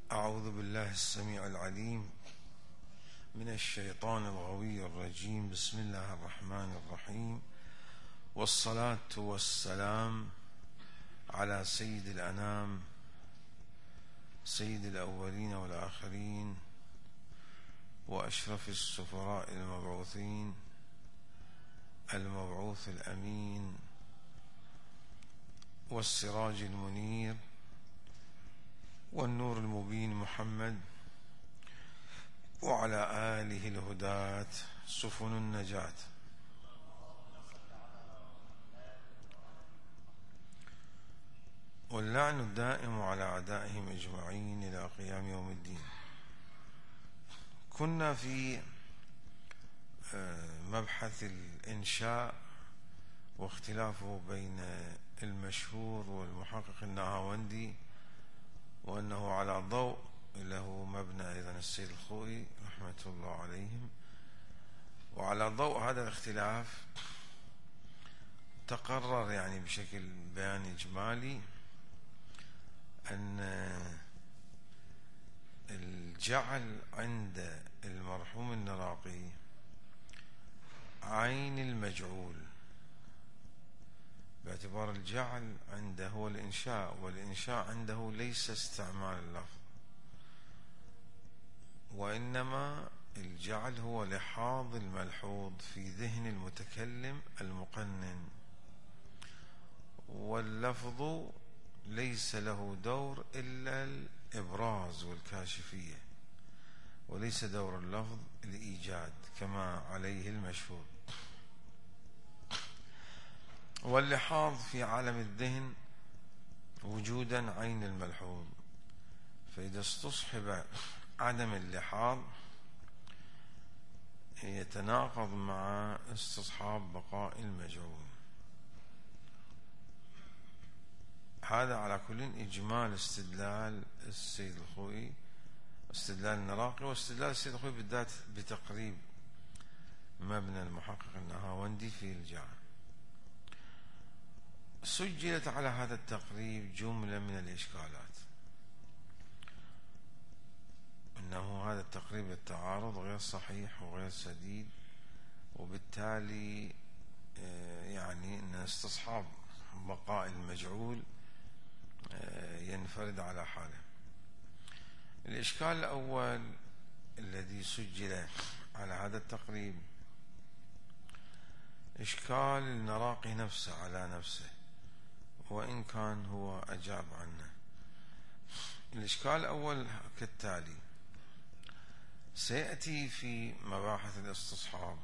أعوذ بالله السميع العليم من الشيطان الغوي الرجيم. بسم الله الرحمن الرحيم، والصلاة والسلام على سيد الأنام، سيد الأولين والآخرين، وأشرف السفراء المبعوثين، المبعوث الأمين والسراج المنير والنور المبين محمد، وعلى آله الهداة سفن النجاة. واللعن الدائم على أعدائهم أجمعين إلى قيام يوم الدين. كنا في مبحث الإنشاء واختلافه بين المشهور والمحقق النهاوندي، وأنه على ضوء له مبنى أيضا السيد الخوئي رحمة الله عليهم. وعلى ضوء هذا الاختلاف تقرر يعني بشكل بيان إجمالي أن الجعل عند المرحوم النراقي عين المجعول، باعتبار الجعل عنده هو الإنشاء، والإنشاء عنده ليس استعمال اللفظ، وإنما الجعل هو لحاظ الملحوظ في ذهن المتكلم المقنن، واللفظ ليس له دور إلا الإبراز والكاشفية، وليس دور اللفظ الإيجاد كما عليه المشهور. واللحاظ في عالم الذهن وجودا عين الملحوظ، فإذا استصحب عدم اللحاظ يتناقض مع استصحاب بقاء المجعول. هذا على كل إجمال استدلال السيد الخوئي، استدلال النراقي، واستدلال السيد الخوئي بالذات بتقريب مبنى المحقق النهاوندي في الجعل. سجلت على هذا التقريب جملة من الإشكالات، أنه هذا التقريب التعارض غير صحيح وغير سديد، وبالتالي يعني أن استصحاب بقاء المجعول ينفرد على حاله. الإشكال الأول الذي سجل على هذا التقريب إشكال النراقي نفسه على نفسه، وإن كان هو أجاب عنه. الإشكال الأول كالتالي: سيأتي في مباحث الاستصحاب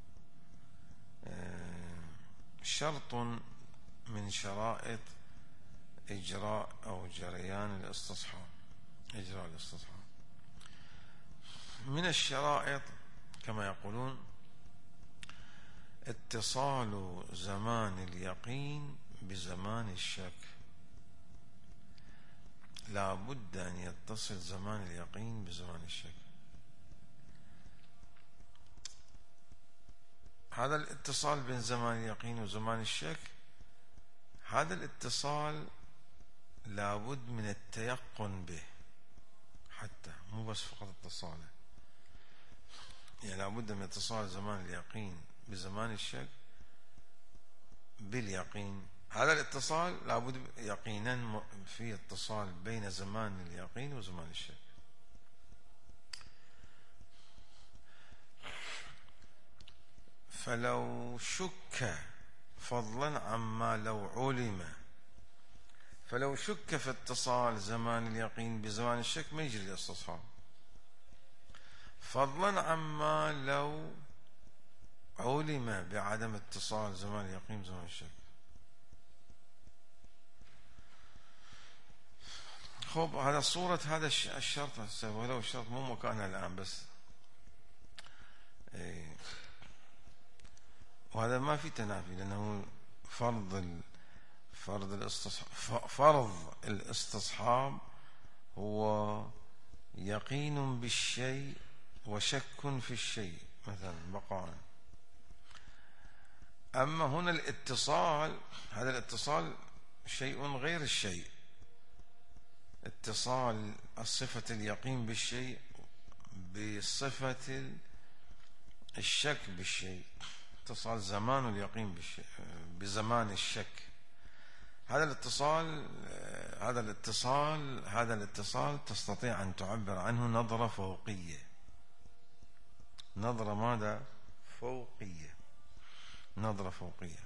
شرط من شرائط إجراء أو جريان الاستصحاب، إجراء الاستصحاب. من الشرائط كما يقولون اتصال زمان اليقين بزمان الشك. لا بد أن يتصل زمان اليقين بزمان الشك. هذا الاتصال بين زمان اليقين وزمان الشك، هذا الاتصال لا بد من التيقن به، حتى مو بس فقط اتصاله، يعني لا بد من اتصال زمان اليقين بزمان الشك باليقين. هذا الاتصال لا بد يقينا في اتصال بين زمان اليقين وزمان الشك. فلو شك، فضلا عما لو علم، فلو شك في اتصال زمان اليقين بزمان الشك ما يجري الاستصحاب، فضلا عما لو علم بعدم اتصال زمان اليقين بزمان الشك. خب هذا صورة هذا الشرط، ولو الشرط مو مكانها الآن بس وهذا ما في تنافي، لأنه فرض الاستصحاب هو يقين بالشيء وشك في الشيء مثلا بقاء. أما هنا الاتصال، هذا الاتصال شيء غير الشيء، اتصال صفة اليقين بالشيء بصفة الشك بالشيء، اتصال زمان اليقين بالشيء بزمان الشك. هذا الاتصال تستطيع أن تعبر عنه نظرة فوقية. نظرة ماذا؟ فوقية. نظرة فوقية.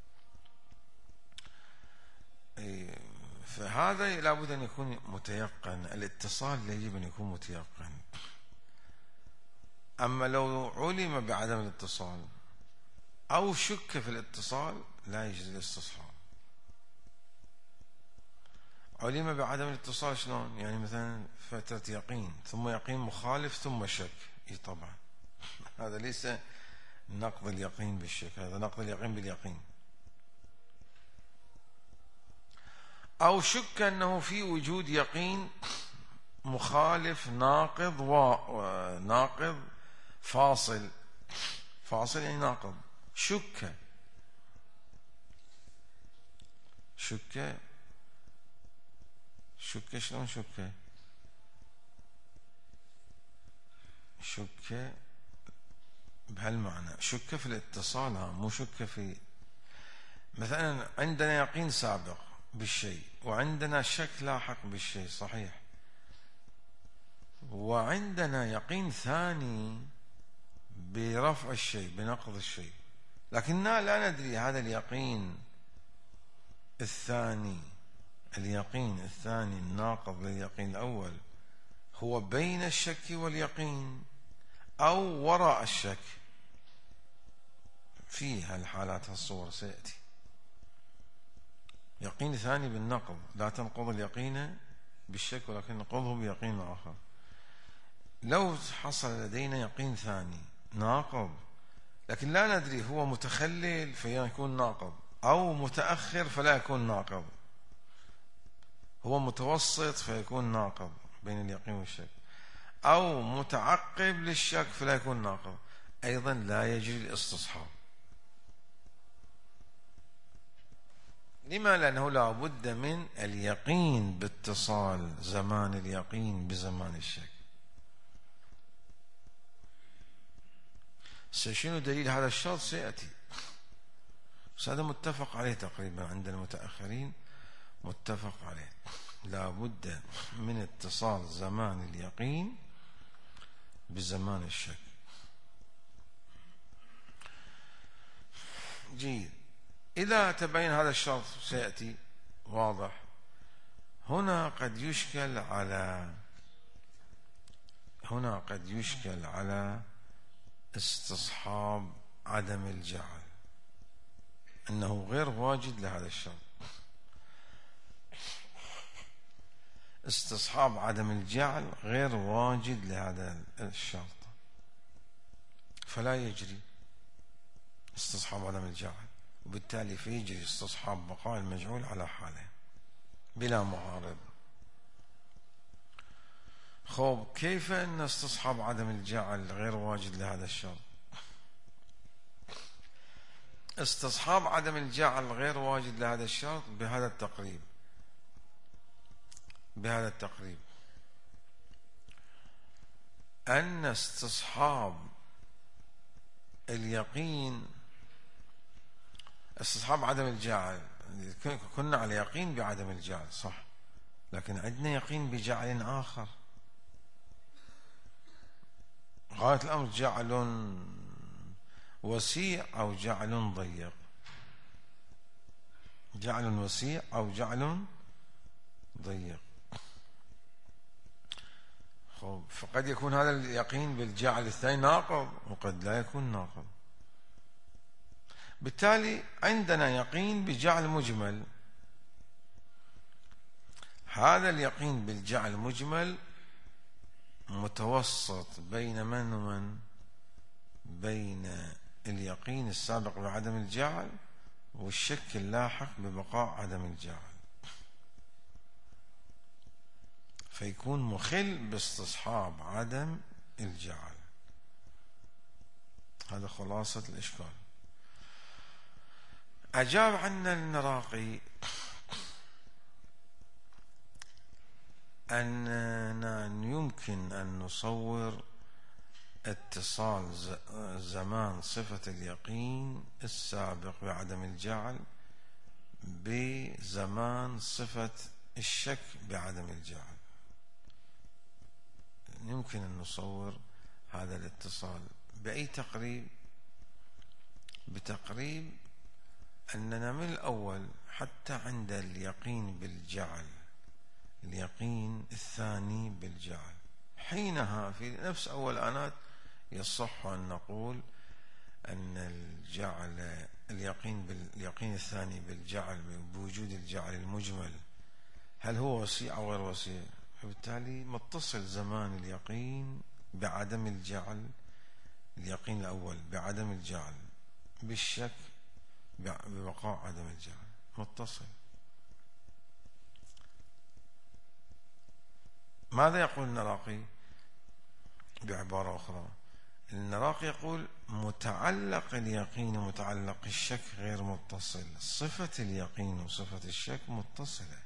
فهذا لابد أن يكون متيقن، الاتصال يجب أن يكون متيقن. أما لو علم بعدم الاتصال أو شك في الاتصال لا يجوز الاستصحاب. علم بعدم الاتصال شلون؟ يعني مثلا فترة يقين ثم يقين مخالف ثم شك، طبعا هذا ليس نقض اليقين بالشك، هذا نقض اليقين باليقين. أو شك أنه في وجود يقين مخالف ناقض ناقض فاصل يعني ناقض. شك شلون شك بهالمعنى، شك في الاتصال، مو شك في. مثلا عندنا يقين سابق بالشيء وعندنا شك لاحق بالشيء، صحيح، وعندنا يقين ثاني برفع الشيء بنقض الشيء، لكننا لا ندري هذا اليقين الثاني الناقض لليقين الأول هو بين الشك واليقين أو وراء الشك. في هالحالات هالصور سيأتي يقين ثاني بالنقض، لا تنقض اليقين بالشك ولكن نقضه بيقين آخر. لو حصل لدينا يقين ثاني ناقض لكن لا ندري هو متخلل فيكون ناقض أو متأخر فلا يكون ناقض، هو متوسط فيكون ناقض بين اليقين والشك، أو متعقب للشك فلا يكون ناقض، أيضا لا يجري الاستصحاب. لما؟ لأنه لا بد من اليقين باتصال زمان اليقين بزمان الشك. شنو دليل هذا الشرط؟ سيأتي، بس هذا متفق عليه تقريبا عند المتأخرين، متفق عليه، لا بد من اتصال زمان اليقين بزمان الشك. جيد. إذا تبين هذا الشرط سيأتي واضح. هنا قد يشكل على استصحاب عدم الجعل، أنه غير واجد لهذا الشرط. استصحاب عدم الجعل غير واجد لهذا الشرط، فلا يجري استصحاب عدم الجعل، وبالتالي فيجري استصحاب بقاء المجعول على حاله بلا معارض. خوب، كيف أن استصحاب عدم الجعل غير واجد لهذا الشرط؟ استصحاب عدم الجعل غير واجد لهذا الشرط بهذا التقريب أن استصحاب اليقين، استصحاب عدم الجعل، كنا على يقين بعدم الجعل صح، لكن عندنا يقين بجعل آخر. غاية الأمر جعل وسيع أو جعل ضيق، جعل وسيع أو جعل ضيق. فقد يكون هذا اليقين بالجعل الثاني ناقض وقد لا يكون ناقض. بالتالي عندنا يقين بجعل مجمل، هذا اليقين بالجعل مجمل متوسط بين من ومن؟ بين اليقين السابق بعدم الجعل والشك اللاحق ببقاء عدم الجعل، فيكون مخل باستصحاب عدم الجعل. هذا خلاصة الإشكال. أجاب عنا المراقي أننا يمكن أن نصور اتصال زمان صفة اليقين السابق بعدم الجعل بزمان صفة الشك بعدم الجعل. يمكن أن نصور هذا الاتصال بأي تقريب؟ بتقريب أننا من الأول حتى عند اليقين بالجعل، اليقين الثاني بالجعل، حينها في نفس أول آنات يصح أن نقول أن الجعل اليقين الثاني بالجعل بوجود الجعل المجمل هل هو وسيع أو غير وسيع، فبالتالي متصل زمان اليقين بعدم الجعل، اليقين الأول بعدم الجعل بالشك ببقاء عدم الجعل متصل. ماذا يقول النراقي بعبارة أخرى؟ النراقي يقول متعلق اليقين ومتعلق الشك غير متصل، صفة اليقين وصفة الشك متصلة.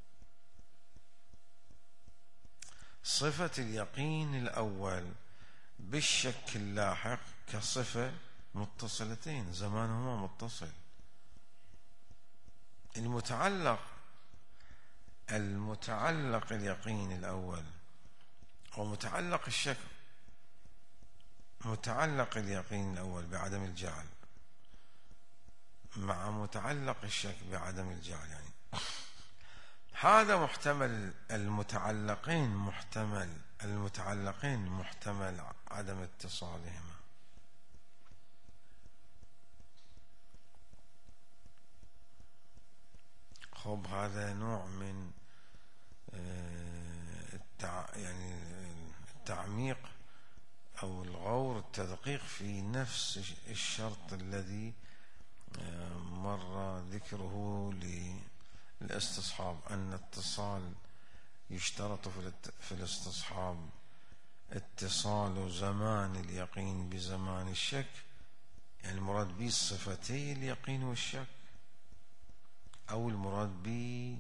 صفة اليقين الأول بالشك اللاحق كصفة متصلتين زمانهما متصل. المتعلق اليقين الأول ومتعلق الشك، متعلق اليقين الأول بعدم الجعل مع متعلق الشك بعدم الجعل، يعني هذا محتمل المتعلقين محتمل عدم اتصالهما. خب هذا نوع من يعني التعميق أو الغور، التدقيق في نفس الشرط الذي مر ذكره للاستصحاب، أن اتصال يشترط في الاستصحاب اتصال زمان اليقين بزمان الشك، يعني المراد به صفتي اليقين والشك، أو المراد به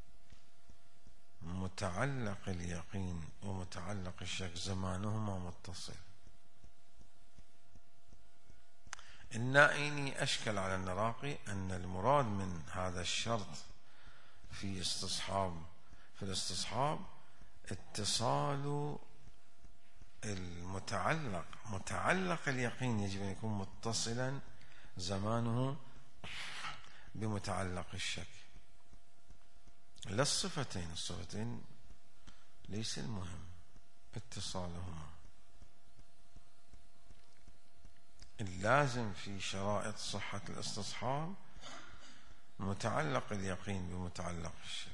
متعلق اليقين ومتعلق الشك زمانهما متصل. النائيني أشكل على النراقي أن المراد من هذا الشرط في الاستصحاب اتصال متعلق اليقين يجب أن يكون متصلا زمانه بمتعلق الشك، لا الصفتين ليس المهم اتصالهما. اللازم في شرائط صحة الاستصحاب متعلق اليقين بمتعلق الشك،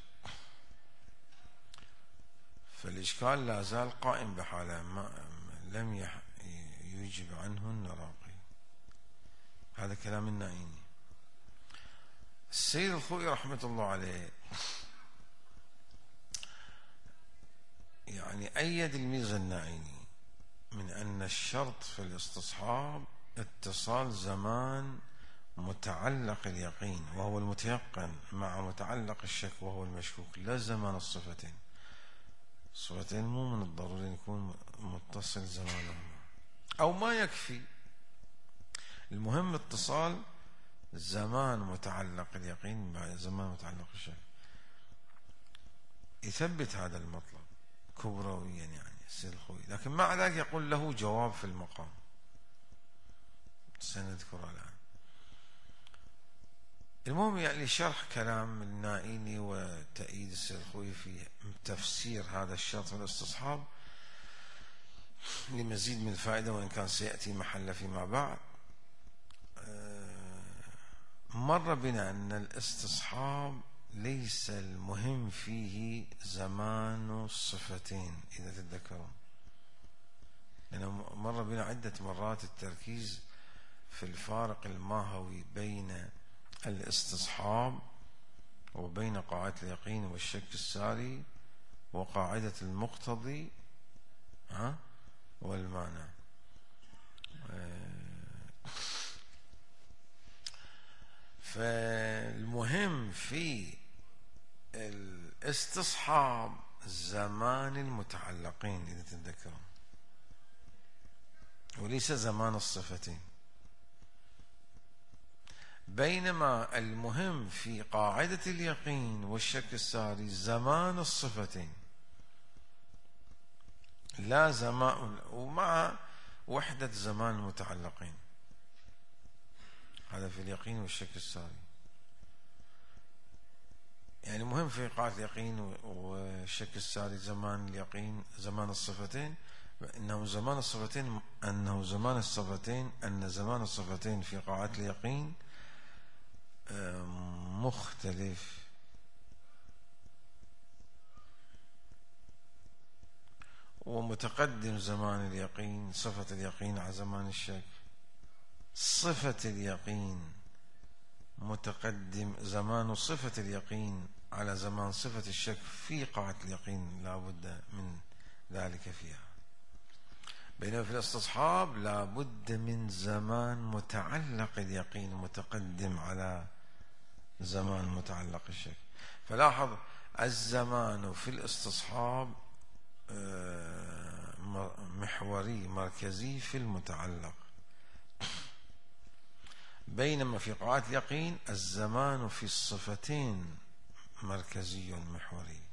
فالإشكال لا زال قائم بحاله لم يجب عنه النراقي. هذا كلام النائيني. السيد الخوئي رحمة الله عليه يعني أيد الميزة النائيني من أن الشرط في الاستصحاب اتصال زمان متعلق اليقين وهو المتيقن مع متعلق الشك وهو المشكوك، لا زمان الصفتين. الصفتين مو من الضروري أن يكون متصل زمانهما، أو ما يكفي، المهم اتصال زمان متعلق اليقين مع زمان متعلق الشك. يثبت هذا المطلب كبرويا يعني السيد الخوئي، لكن مع ذلك يقول له جواب في المقام سنذكره الآن. المهم يعني شرح كلام النائيني وتأييد السيد الخوئي في تفسير هذا الشرط في الاستصحاب لمزيد من الفائدة، وإن كان سيأتي محل فيما بعد. مر بنا أن الاستصحاب ليس المهم فيه زمان الصفتين إذا تتذكرون، لأنه مر بنا عدة مرات التركيز في الفارق الماهوي بين الاستصحاب وبين قاعدة اليقين والشك الساري وقاعدة المقتضي والمانع. فالمهم في الاستصحاب زمان المتعلقين إذا تتذكرون، وليس زمان الصفتين. بينما المهم في قاعدة اليقين والشك الساري زمان الصفتين، لا زمان، ومع وحدة زمان المتعلقين. هذا في اليقين والشك الساري. يعني مهم في قاعدة اليقين والشك الساري زمان اليقين زمان الصفتين، أن زمان الصفتين في قاعدة اليقين مختلف، ومتقدم زمان اليقين صفة اليقين على زمان الشك. صفة اليقين متقدم زمان صفة اليقين على زمان صفة الشك في قاعدة اليقين، لا بد من ذلك فيها. بينما في الاستصحاب لا بد من زمان متعلق اليقين متقدم على زمان متعلق الشك. فلاحظ الزمان في الاستصحاب محوري مركزي في المتعلق، بينما في قاعدة اليقين الزمان في الصفتين مركزي محوري.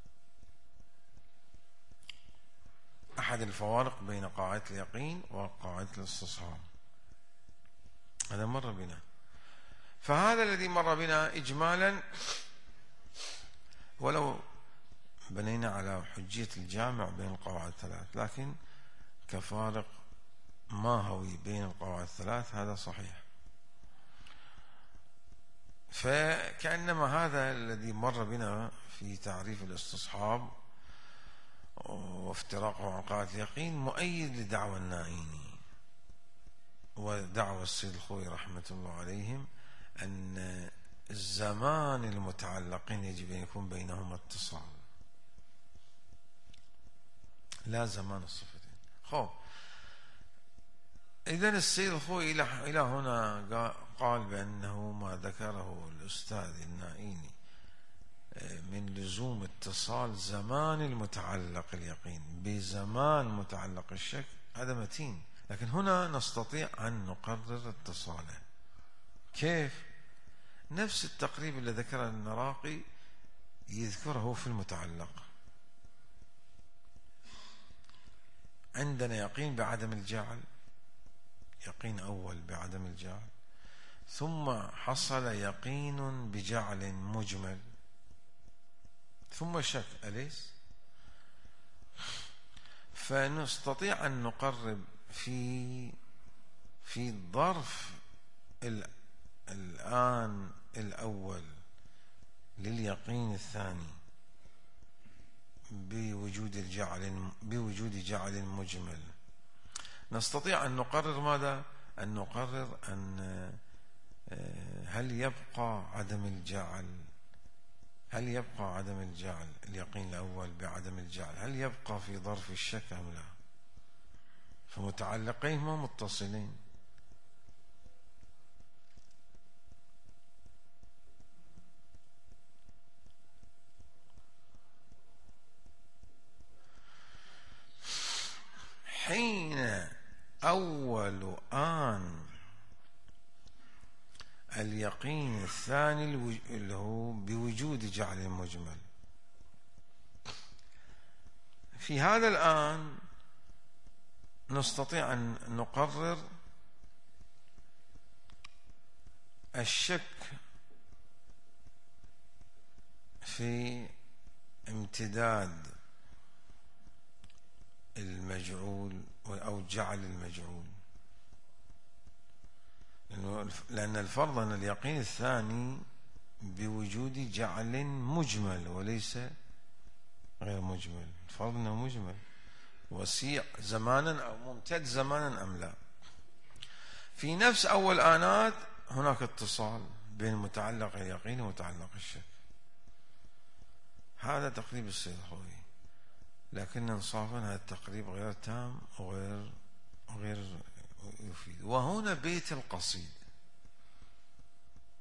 أحد الفوارق بين قاعدة اليقين وقاعدة الاستصحاب هذا مر بنا. فهذا الذي مر بنا إجمالا، ولو بنينا على حجية الجامع بين القواعد الثلاث، لكن كفارق ماهوي بين القواعد الثلاث هذا صحيح. فكأنما هذا الذي مر بنا في تعريف الاستصحاب وافتراقه عن قاعدة اليقين مؤيد لدعوى النائيني ودعوى السيد الخوئي رحمة الله عليهم، أن الزمان المتعلقين يجب أن يكون بينهما اتصال، لا زمان الصفتين. خب إذن السيد الخوئي إلى هنا قال بأنه ما ذكره الأستاذ النائيني من لزوم اتصال زمان المتعلق اليقين بزمان متعلق الشك هذا متين، لكن هنا نستطيع أن نقرر اتصاله. كيف؟ نفس التقريب اللي ذكره النراقي يذكره في المتعلق. عندنا يقين بعدم الجعل، يقين أول بعدم الجعل، ثم حصل يقين بجعل مجمل، ثم شك، أليس؟ فنستطيع أن نقرب في الظرف الآن الأول لليقين الثاني بوجود جعل مجمل، نستطيع أن نقرر ماذا؟ أن نقرر أن هل يبقى عدم الجعل اليقين الأول بعدم الجعل هل يبقى في ظرف الشك أم لا؟ فمتعلقيهما متصلين. حين أول آن اليقين الثاني اللي هو بوجود جعل مجمل، في هذا الآن نستطيع أن نقرر الشك في امتداد المجعول أو جعل المجعول، لأن الفرض أن اليقين الثاني بوجود جعل مجمل وليس غير مجمل، الفرض أنه مجمل وسيع زمانا أو ممتد زمانا أم لا. في نفس أول آنات هناك اتصال بين متعلق اليقين ومتعلق الشك. هذا تقريب السيد الخوئي، لكن انصافا هذا التقريب غير تام وغير يفيد. وهنا بيت القصيد،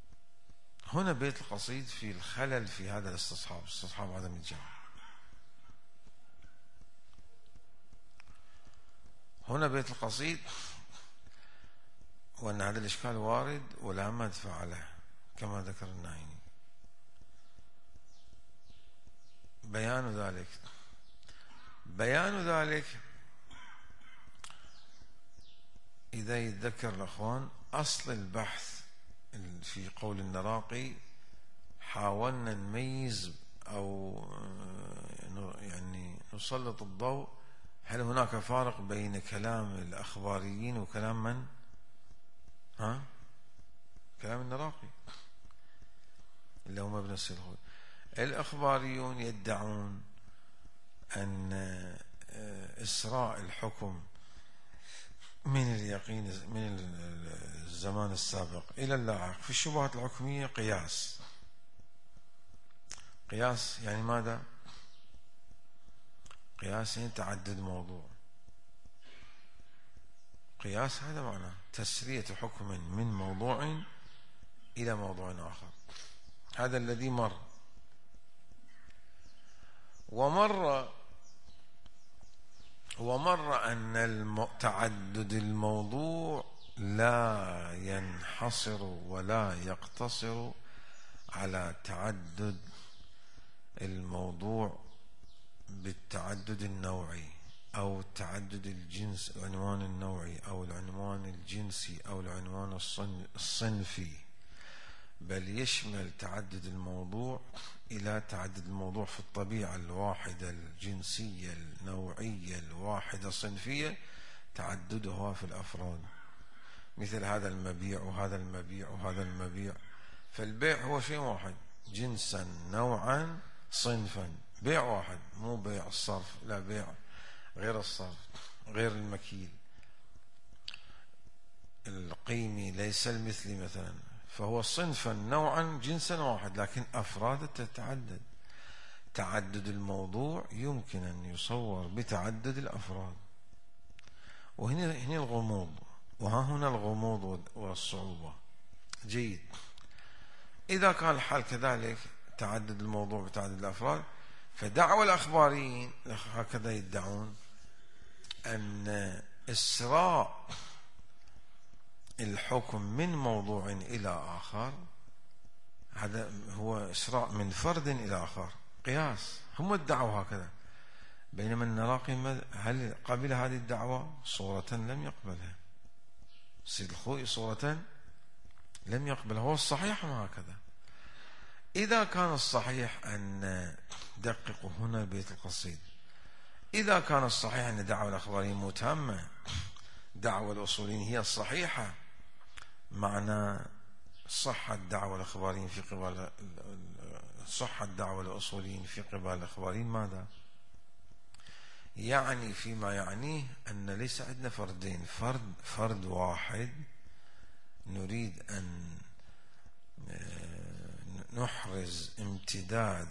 في الخلل في هذا الاستصحاب، استصحاب عدم الجعل. هنا بيت القصيد، وأن هذا الإشكال وارد ولا مدفع له كما ذكر النايني. بيان ذلك إذا يتذكر الأخوان أصل البحث في قول النراقي، حاولنا نميز أو يعني نسلط الضوء هل هناك فارق بين كلام الأخباريين وكلام من؟ كلام النراقي اللي هم ابن السلهود. الأخباريون يدعون أن إسراء الحكم من اليقين من الزمان السابق إلى اللاحق في الشبهات الحكمية قياس يعني ماذا؟ قياس يعني تعدد موضوع. قياس هذا معناه تسرية حكم من موضوع إلى موضوع آخر. هذا الذي مر. ومر أن تعدد الموضوع لا ينحصر ولا يقتصر على تعدد الموضوع بالتعدد النوعي أو تعدد الجنس، العنوان النوعي أو العنوان الجنسي أو العنوان الصنفي، بل يشمل تعدد الموضوع إلى تعدد الموضوع في الطبيعة الواحدة الجنسية النوعية الواحدة الصنفية، تعددها في الأفراد، مثل هذا المبيع وهذا المبيع وهذا المبيع. فالبيع هو شيء واحد، جنسا نوعا صنفا، بيع واحد، مو بيع الصرف، لا، بيع غير الصرف، غير المكيل، القيمي ليس المثلي مثلا. فهو صنفا نوعا جنسا واحد، لكن أفراد تتعدد. تعدد الموضوع يمكن أن يصور بتعدد الأفراد. وهنا الغموض، وها هنا الغموض والصعوبة. جيد. إذا كان الحال كذلك تعدد الموضوع بتعدد الأفراد، فدعوى الأخباريين هكذا يدعون أن إسراء الحكم من موضوع إلى آخر هذا هو إسراء من فرد إلى آخر، قياس. هم ادعوا هكذا، بينما النراقي هل قبل هذه الدعوة؟ صورة لم يقبلها. سيد الخوئي صورة لم يقبلها. هو الصحيح ما هكذا. إذا كان الصحيح أن دققوا هنا بيت القصيد، إذا كان الصحيح أن دعوة الأخباريين متامة، دعوة الأصوليين هي الصحيحة، معنى صحة دعوة الأخباريين في قبال صحة دعوة الأصوليين في قبال الأخباريين ماذا؟ يعني فيما يعنيه أن ليس عندنا فردين، فرد واحد نريد أن نحرز امتداد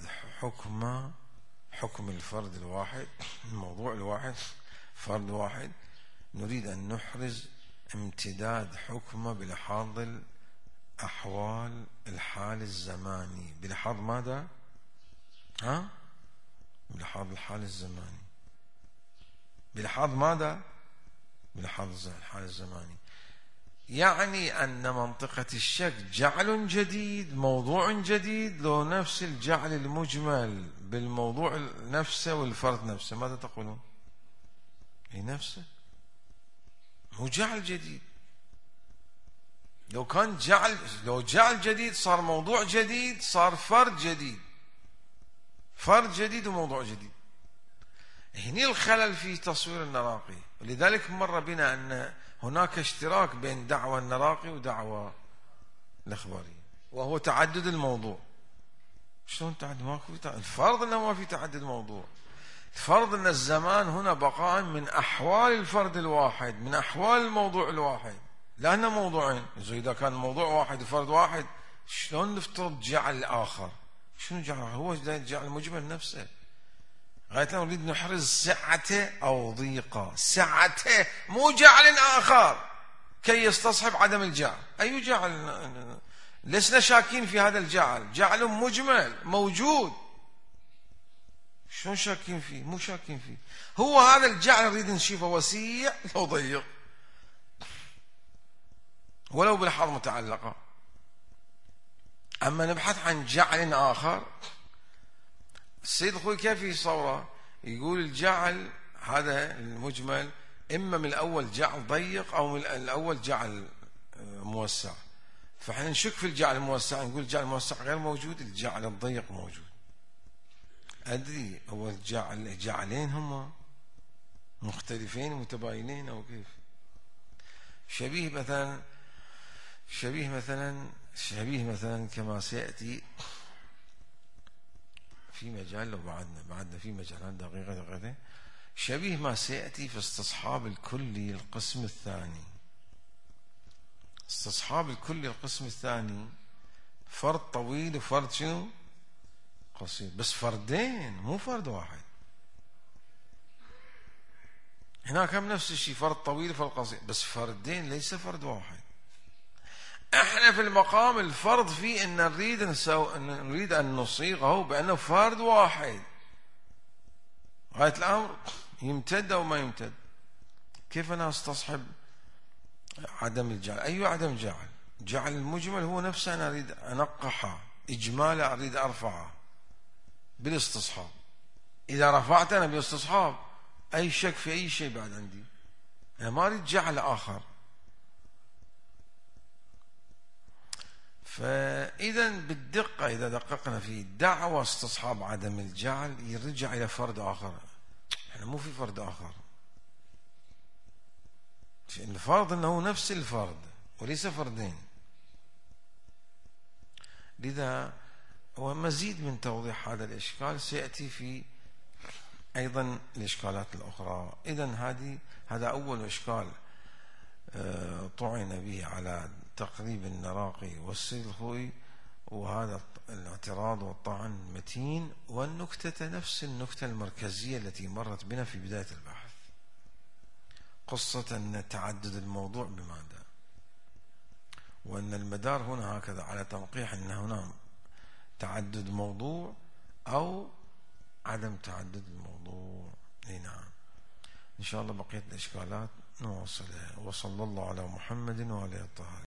حكم الفرد الواحد، الموضوع الواحد، فرد واحد، نريد أن نحرز امتداد حكمه بلحاظ الأحوال الحال الزماني. بلحاظ ماذا؟ بلحاظ الحال الزماني. بلحاظ ماذا؟ بلحاظ الحال الزماني. يعني أن منطقة الشك جعل جديد، موضوع جديد، لو نفس الجعل المجمل بالموضوع نفسه والفرد نفسه. ماذا تقولون؟ هي نفسه، هو جعل جديد. لو جعل جديد صار موضوع جديد، صار فرد جديد وموضوع جديد. هني الخلل في تصوير النراقي. ولذلك مر بنا أن هناك اشتراك بين دعوى النراقي ودعوى الأخباري، وهو تعدد الموضوع. شلون تعدد؟ ماكو الفرض أنه ما في تعدد موضوع. الفرض أن الزمان هنا بقاء من أحوال الفرد الواحد، من أحوال الموضوع الواحد، لأنه موضوعين. إذا كان موضوع واحد وفرد واحد، شلون نفترض جعل آخر؟ شنو جعل؟ هو جعل مجمل نفسه. غاية نريد نحرز سعته أو ضيقه، سعته مو جعل آخر كي يستصحب عدم الجعل. أي جعل؟ لسنا شاكين في هذا الجعل، جعل مجمل موجود. شلون شاكين فيه؟ مو شاكين فيه، هو هذا الجعل نريد نشوفه وسيع لو ضيق، ولو بالحظ متعلقة. أما نبحث عن جعل آخر، السيد الخوي كيف يصوره؟ يقول الجعل هذا المجمل إما من الأول جعل ضيق أو من الأول جعل موسع، فإحنا نشك في الجعل الموسع، نقول الجعل الموسع غير موجود، الجعل الضيق موجود. أدري هو الجعلين هما مختلفين متباينين أو كيف؟ شبيه مثلا كما سيأتي في مجال، لو بعدنا في مجال دقيقة، شبيه ما سيأتي في استصحاب الكلي القسم الثاني. استصحاب الكلي القسم الثاني فرد طويل وفرد شنو؟ قصير، بس فردين مو فرد واحد. هناك هم نفس الشيء، فرد طويل وفرد قصير، بس فردين ليس فرد واحد. احنا في المقام الفرض فيه ان نريد ان نصيغه بانه فرد واحد، غاية الامر يمتد او ما يمتد. كيف انا استصحب عدم الجعل؟ اي عدم جعل؟ جعل المجمل هو نفسه انا اريد انقحه، اجماله اريد ارفعه بالاستصحاب. اذا رفعت انا بالاستصحاب اي شك في اي شيء بعد عندي، انا ما اريد جعل اخر. فإذا بالدقة إذا دققنا في دعوى استصحاب عدم الجعل يرجع إلى فرد آخر. احنا مو في فرد آخر، الفرد أنه نفس الفرد وليس فردين. لذا ومزيد من توضيح هذا الإشكال سيأتي في أيضا الإشكالات الأخرى. إذن هذا أول إشكال طعن به على تقريب النراقي والسيد الخوي، وهذا الاعتراض والطعن متين. والنكتة نفس النكتة المركزية التي مرت بنا في بداية البحث، قصة أن تعدد الموضوع بماذا، وأن المدار هنا هكذا على تنقيح أن هنا تعدد موضوع أو عدم تعدد الموضوع. نعم، إن شاء الله بقية الإشكالات نواصلها. وصلى الله على محمد وعلى آله الطاهرين.